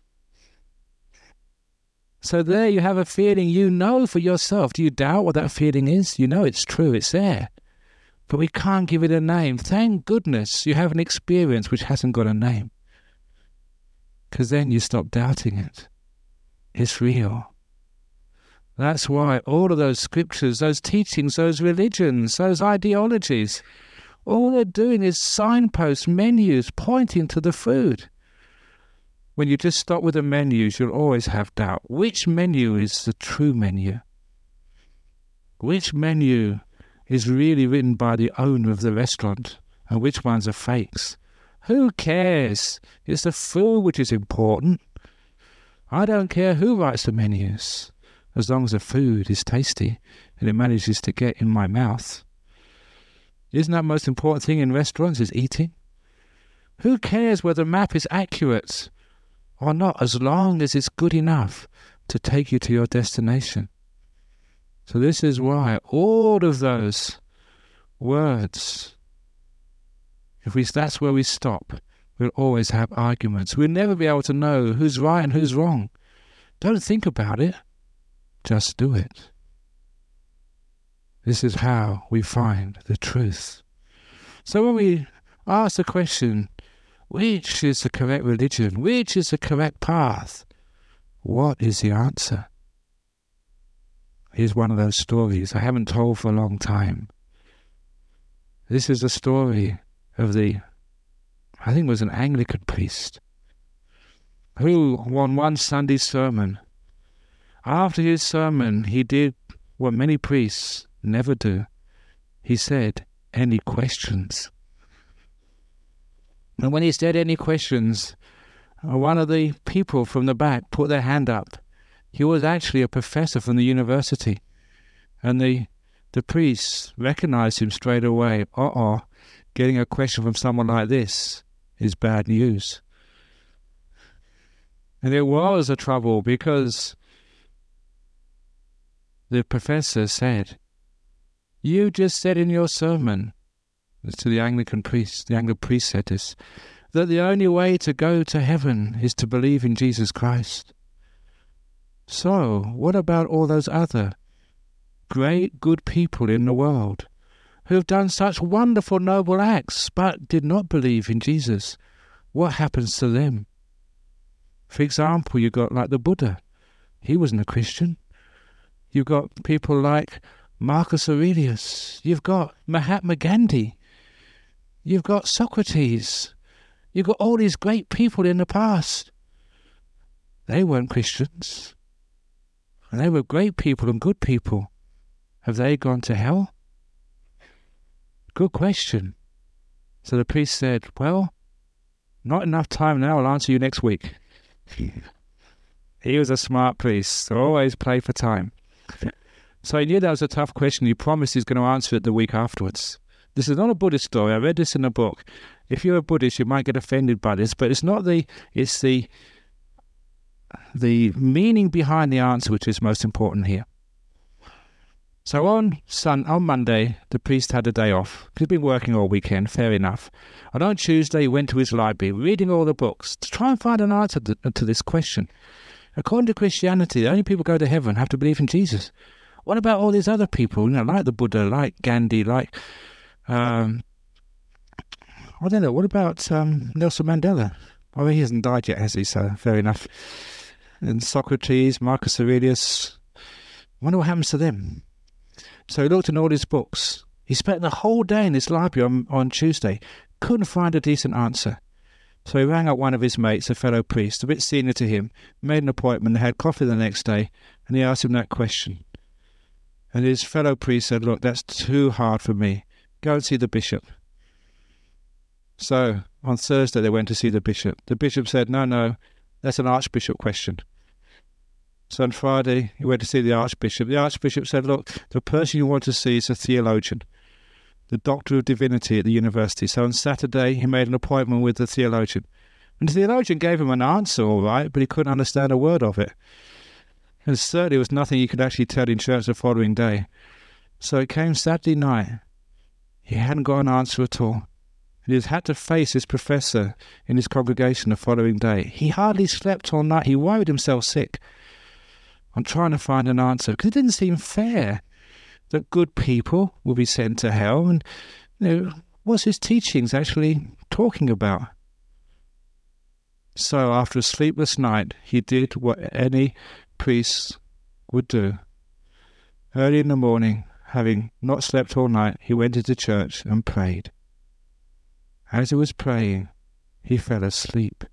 So there you have a feeling you know for yourself. Do you doubt what that feeling is? You know it's true, it's there. But we can't give it a name. Thank goodness you have an experience which hasn't got a name. Because then you stop doubting it. It's real. That's why all of those scriptures, those teachings, those religions, those ideologies, all they're doing is signposts, menus pointing to the food. When you just stop with the menus, you'll always have doubt. Which menu is the true menu? Which menu is really written by the owner of the restaurant, and which ones are fakes? Who cares? It's the food which is important. I don't care who writes the menus, as long as the food is tasty and it manages to get in my mouth. Isn't that the most important thing in restaurants, is eating? Who cares whether the map is accurate or not, as long as it's good enough to take you to your destination? So this is why all of those words, if we that's where we stop, we'll always have arguments. We'll never be able to know who's right and who's wrong. Don't think about it. Just do it. This is how we find the truth. So when we ask the question, which is the correct religion? Which is the correct path? What is the answer? Here's one of those stories I haven't told for a long time. This is the story of the, I think it was an Anglican priest, who on one Sunday sermon, after his sermon, he did what many priests never do. He said, "Any questions?" And when he said any questions, one of the people from the back put their hand up. He was actually a professor from the university. And the the priest recognized him straight away. Uh-oh, getting a question from someone like this is bad news. And it was a trouble because the professor said, "You just said in your sermon," to the Anglican priest, the Anglican priest said this, "that the only way to go to heaven is to believe in Jesus Christ. So, what about all those other great, good people in the world who have done such wonderful, noble acts but did not believe in Jesus? What happens to them?" For example, you've got like the Buddha. He wasn't a Christian. You've got people like Marcus Aurelius. You've got Mahatma Gandhi. You've got Socrates. You've got all these great people in the past. They weren't Christians. And they were great people and good people. Have they gone to hell? Good question. So the priest said, "Well, not enough time now. I'll answer you next week." He was a smart priest. Always play for time. So he knew that was a tough question. He promised he's going to answer it the week afterwards. This is not a Buddhist story. I read this in a book. If you're a Buddhist, you might get offended by this, but it's not the, it's the, the meaning behind the answer which is most important here. So on Sun, on Monday, the priest had a day off. He'd been working all weekend, fair enough. And on Tuesday, he went to his library, reading all the books, to try and find an answer to, to this question. According to Christianity, the only people who go to heaven have to believe in Jesus. What about all these other people, you know, like the Buddha, like Gandhi, like, um, I don't know, what about um, Nelson Mandela? Oh, he hasn't died yet, has he? So, fair enough. And Socrates, Marcus Aurelius, I wonder what happens to them. So he looked in all his books, He spent the whole day in this library on, on Tuesday, couldn't find a decent answer. So he rang up one of his mates, a fellow priest, a bit senior to him, made an appointment, had coffee the next day, and he asked him that question. And his fellow priest said, look, that's too hard for me. Go and see the bishop. So on Thursday they went to see the bishop. The bishop said, no, no, that's an archbishop question. So on Friday he went to see the archbishop. The archbishop said, look, the person you want to see is a theologian, the doctor of divinity at the university. So on Saturday he made an appointment with the theologian. And the theologian gave him an answer, all right, but he couldn't understand a word of it. And certainly there was nothing he could actually tell in church the following day. So it came Saturday night. He hadn't got an answer at all. He had had to face his professor in his congregation the following day. He hardly slept all night. He worried himself sick on trying to find an answer, because it didn't seem fair that good people would be sent to hell. And, you know, what's his teachings actually talking about? So after a sleepless night, he did what any priest would do. Early in the morning, having not slept all night, he went into church and prayed. As he was praying, he fell asleep.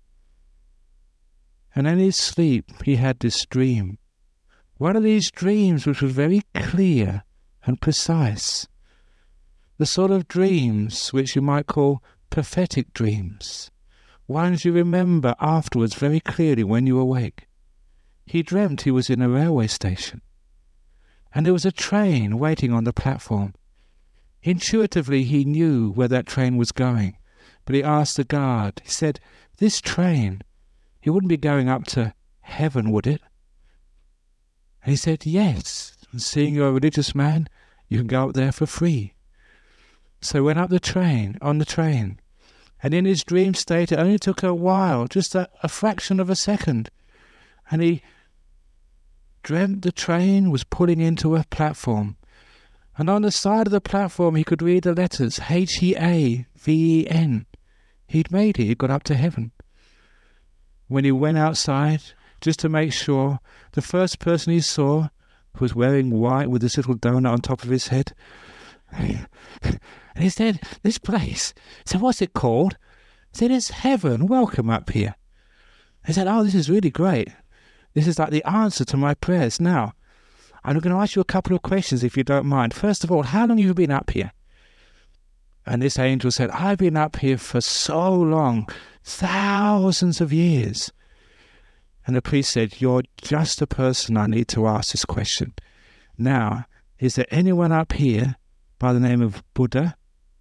And in his sleep, he had this dream. One of these dreams which was very clear and precise. The sort of dreams which you might call prophetic dreams. Ones you remember afterwards very clearly when you awake. He dreamt he was in a railway station. And there was a train waiting on the platform. Intuitively he knew where that train was going, but he asked the guard, he said, this train, it wouldn't be going up to heaven, would it? And he said, yes, and seeing you're a religious man, you can go up there for free. So he went up the train, on the train, and in his dream state it only took a while, just a, a fraction of a second, and he dreamt the train was pulling into a platform. And on the side of the platform he could read the letters H E A V E N. He'd made it, he'd got up to heaven. When he went outside, just to make sure, the first person he saw was wearing white with this little donut on top of his head. And he said, this place, he said, what's it called? He said, it's heaven, welcome up here. He said, oh, this is really great. This is like the answer to my prayers now. I'm going to ask you a couple of questions if you don't mind. First of all, how long have you been up here? And this angel said, I've been up here for so long, thousands of years. And the priest said, you're just the person I need to ask this question. Now, is there anyone up here by the name of Buddha?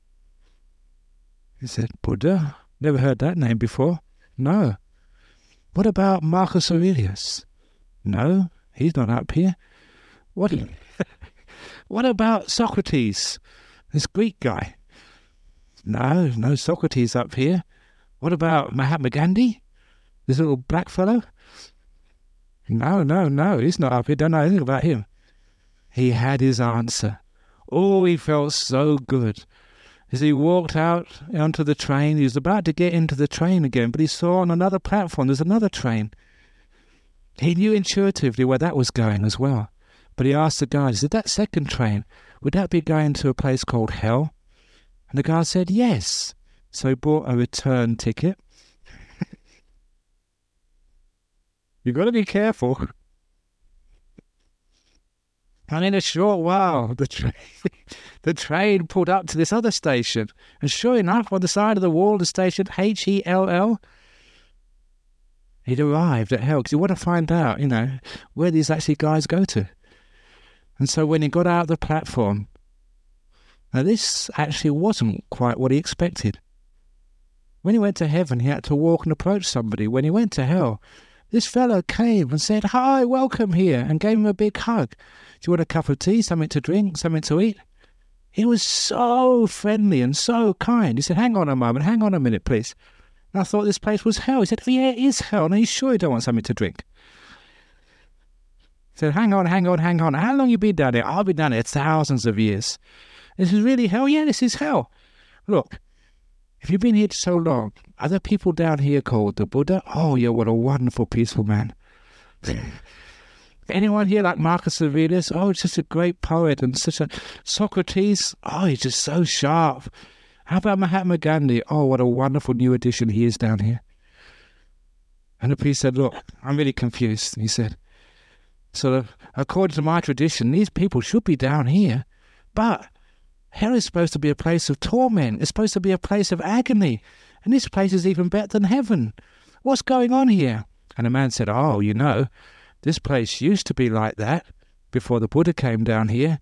He said, Buddha? Never heard that name before. No. What about Marcus Aurelius? No, he's not up here. What, what about Socrates, this Greek guy? No, no Socrates up here. What about Mahatma Gandhi, this little black fellow? No, no, no, he's not up here. Don't know anything about him. He had his answer. Oh, he felt so good. As he walked out onto the train, he was about to get into the train again, but he saw on another platform there's another train. He knew intuitively where that was going as well. But he asked the guard, he said, that second train, would that be going to a place called hell? And the guard said, yes. So he bought a return ticket. You've got to be careful. And in a short while, the train, the train pulled up to this other station. And sure enough, on the side of the wall, the station H E L L, he'd arrived at hell because he wanted to find out, you know, where these actually guys go to. And so when he got out of the platform, now this actually wasn't quite what he expected. When he went to heaven, he had to walk and approach somebody. When he went to hell, this fellow came and said, hi, welcome here, and gave him a big hug. Do you want a cup of tea, something to drink, something to eat? He was so friendly and so kind. He said, hang on a moment, hang on a minute, please. And I thought this place was hell. He said, oh, yeah, it is hell. And are you sure you don't want something to drink? He said, hang on, hang on, hang on. How long you been down here? I've been down here thousands of years. This is really hell? Yeah, this is hell. Look, if you've been here so long, are there people down here called the Buddha? Oh, yeah, what a wonderful, peaceful man. Anyone here like Marcus Aurelius? Oh, he's just a great poet and such a... Socrates? Oh, he's just so sharp. How about Mahatma Gandhi? Oh, what a wonderful new addition he is down here. And the priest said, look, I'm really confused. He said, sort of, according to my tradition, these people should be down here, but hell is supposed to be a place of torment. It's supposed to be a place of agony. And this place is even better than heaven. What's going on here? And the man said, oh, you know, this place used to be like that before the Buddha came down here.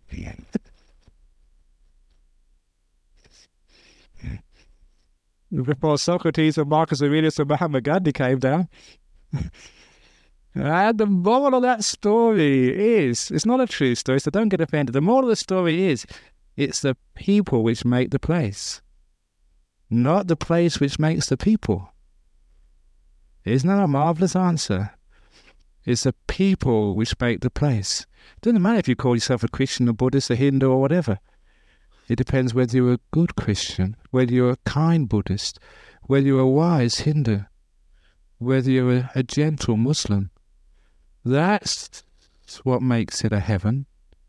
Before Socrates and Marcus Aurelius and Mahatma Gandhi came down. And the moral of that story is, it's not a true story, so don't get offended. The moral of the story is, it's the people which make the place, not the place which makes the people. Isn't that a marvelous answer? It's the people which make the place. It doesn't matter if you call yourself a Christian, a Buddhist, a Hindu, or whatever. It depends whether you're a good Christian, whether you're a kind Buddhist, whether you're a wise Hindu, whether you're a, a gentle Muslim. That's what makes it a heaven.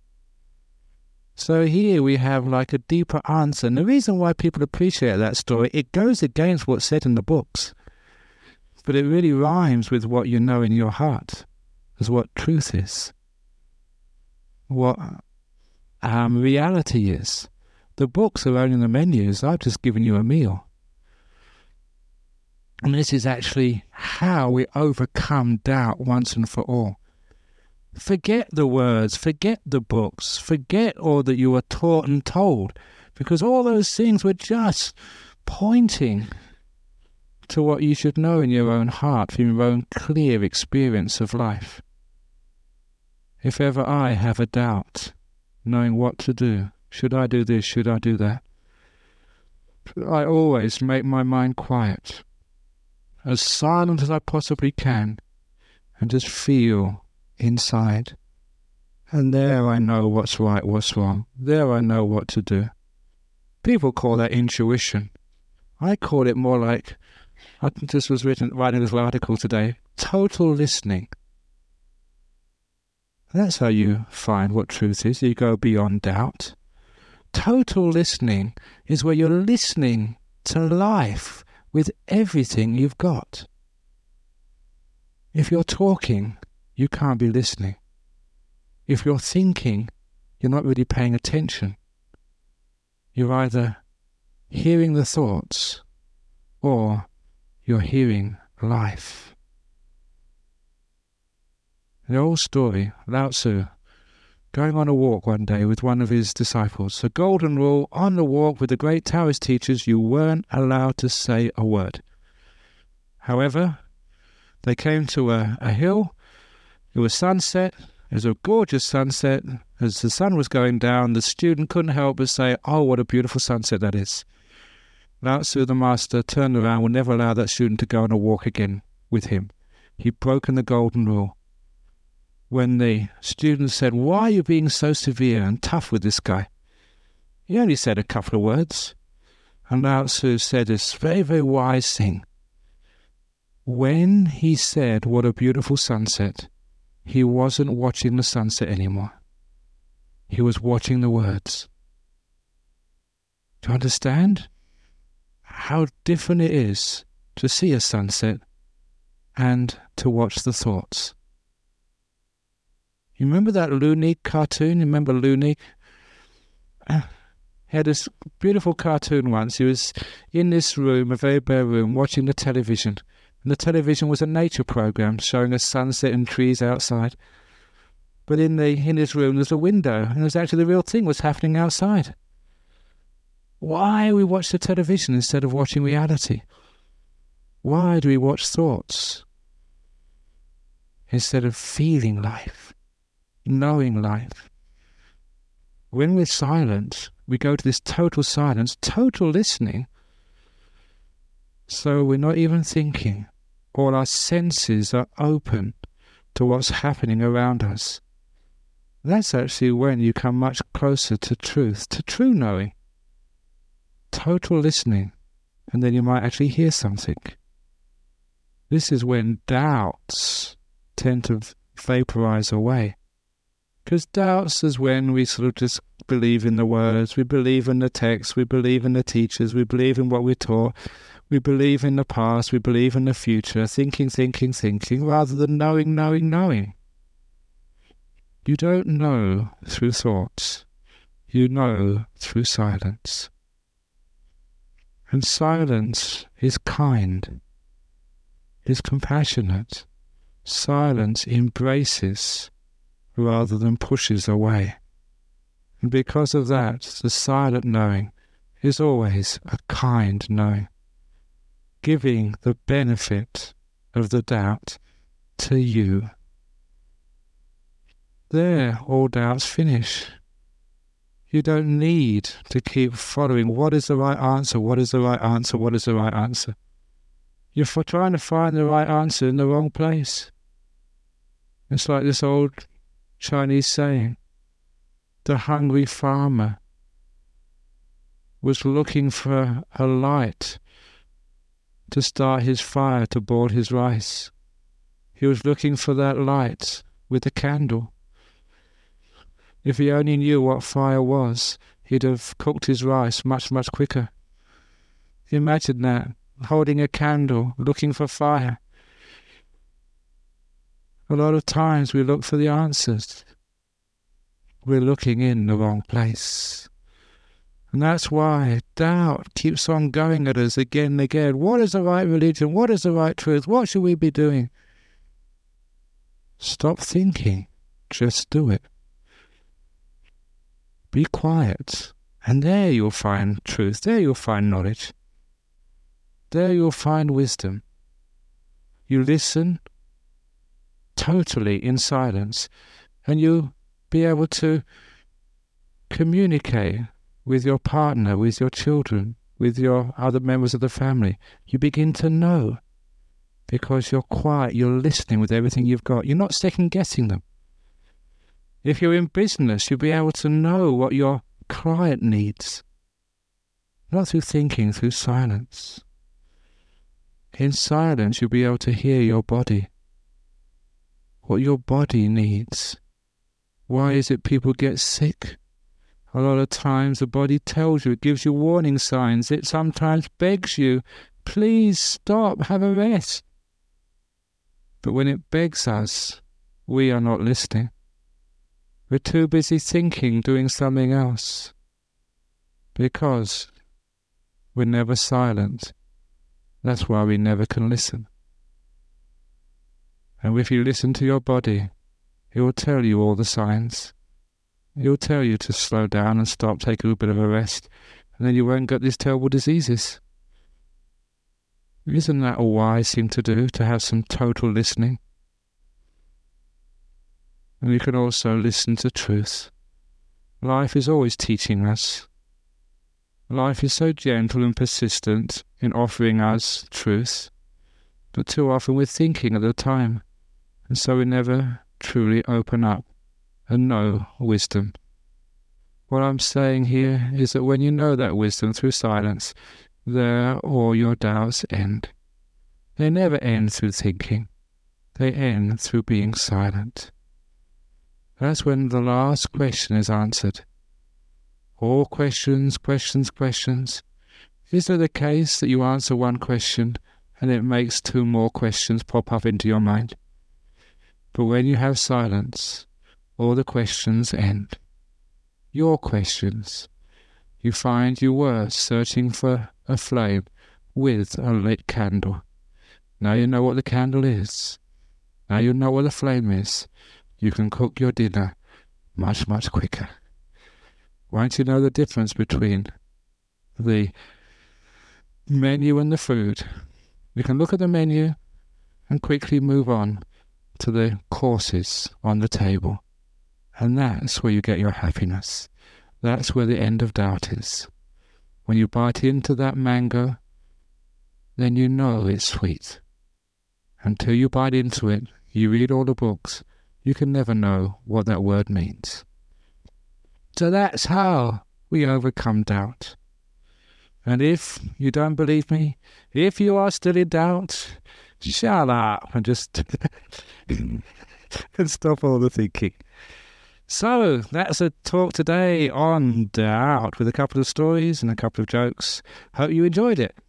So here we have like a deeper answer. And the reason why people appreciate that story, it goes against what's said in the books. But it really rhymes with what you know in your heart, as what truth is, what um, reality is. The books are only the menus. I've just given you a meal. And this is actually how we overcome doubt once and for all. Forget the words, forget the books, forget all that you were taught and told, because all those things were just pointing to what you should know in your own heart, from your own clear experience of life. If ever I have a doubt, knowing what to do, should I do this, should I do that, I always make my mind quiet, as silent as I possibly can, and just feel inside. And there I know what's right, what's wrong. There I know what to do. People call that intuition. I call it more like, I just was written, writing a little article today, total listening. That's how you find what truth is. You go beyond doubt. Total listening is where you're listening to life with everything you've got. If you're talking, you can't be listening. If you're thinking, you're not really paying attention. You're either hearing the thoughts or you're hearing life. The old story, Lao Tzu, going on a walk one day with one of his disciples. The golden rule, on the walk with the great Taoist teachers, you weren't allowed to say a word. However, they came to a, a hill. It was sunset. It was a gorgeous sunset. As the sun was going down, the student couldn't help but say, oh, what a beautiful sunset that is. Lao Tzu, the master, turned around, would never allow that student to go on a walk again with him. He'd broken the golden rule. When the student said, why are you being so severe and tough with this guy? He only said a couple of words. And Lao Tzu said this very, very wise thing. When he said, what a beautiful sunset, he wasn't watching the sunset anymore. He was watching the words. Do you understand how different it is to see a sunset and to watch the thoughts? You remember that Looney cartoon? You remember Looney? Uh, he had this beautiful cartoon once. He was in this room, a very bare room, watching the television. And the television was a nature program showing a sunset and trees outside. But in the in his room there's a window, and it was actually the real thing was happening outside. Why we watch the television instead of watching reality? Why do we watch thoughts instead of feeling life, knowing life? When we're silent, we go to this total silence, total listening. So we're not even thinking. All our senses are open to what's happening around us. That's actually when you come much closer to truth, to true knowing. Total listening, and then you might actually hear something. This is when doubts tend to vaporize away. Because doubts is when we sort of just believe in the words, we believe in the text, we believe in the teachers, we believe in what we're taught, we believe in the past, we believe in the future, thinking, thinking, thinking, rather than knowing, knowing, knowing. You don't know through thoughts. You know through silence. And silence is kind, is compassionate. Silence embraces rather than pushes away. And because of that, the silent knowing is always a kind knowing, giving the benefit of the doubt to you. There, all doubts finish. You don't need to keep following what is the right answer, what is the right answer, what is the right answer. You're for trying to find the right answer in the wrong place. It's like this old Chinese saying, the hungry farmer was looking for a light to start his fire to boil his rice. He was looking for that light with a candle. If he only knew what fire was, he'd have cooked his rice much, much quicker. Imagine that, holding a candle, looking for fire. A lot of times we look for the answers. We're looking in the wrong place. And that's why doubt keeps on going at us again and again. What is the right religion? What is the right truth? What should we be doing? Stop thinking. Just do it. Be quiet. And there you'll find truth. There you'll find knowledge. There you'll find wisdom. You listen totally in silence, and you'll be able to communicate with your partner, with your children, with your other members of the family. You begin to know because you're quiet, you're listening with everything you've got. You're not second-guessing them. If you're in business, you'll be able to know what your client needs. Not through thinking, through silence. In silence, you'll be able to hear your body. What your body needs. Why is it people get sick? A lot of times the body tells you, it gives you warning signs. It sometimes begs you, please stop, have a rest. But when it begs us, we are not listening. We're too busy thinking, doing something else. Because we're never silent. That's why we never can listen. And if you listen to your body, it will tell you all the signs. It will tell you to slow down and stop, take a little bit of a rest, and then you won't get these terrible diseases. Isn't that a wise thing to do, to have some total listening? And you can also listen to truth. Life is always teaching us. Life is so gentle and persistent in offering us truth, but too often we're thinking at the time, and so we never truly open up and know wisdom. What I'm saying here is that when you know that wisdom through silence, there all your doubts end. They never end through thinking. They end through being silent. That's when the last question is answered. All questions, questions, questions. Is it the case that you answer one question and it makes two more questions pop up into your mind? But when you have silence, all the questions end. Your questions. You find you were searching for a flame with a lit candle. Now you know what the candle is. Now you know what the flame is. You can cook your dinner much, much quicker. Once you know the difference between the menu and the food, you can look at the menu and quickly move on to the courses on the table. And that's where you get your happiness. That's where the end of doubt is. When you bite into that mango, then you know it's sweet. Until you bite into it, you read all the books, you can never know what that word means. So that's how we overcome doubt. And if you don't believe me, if you are still in doubt, shut up and just and stop all the thinking. So that's a talk today on doubt with a couple of stories and a couple of jokes. Hope you enjoyed it.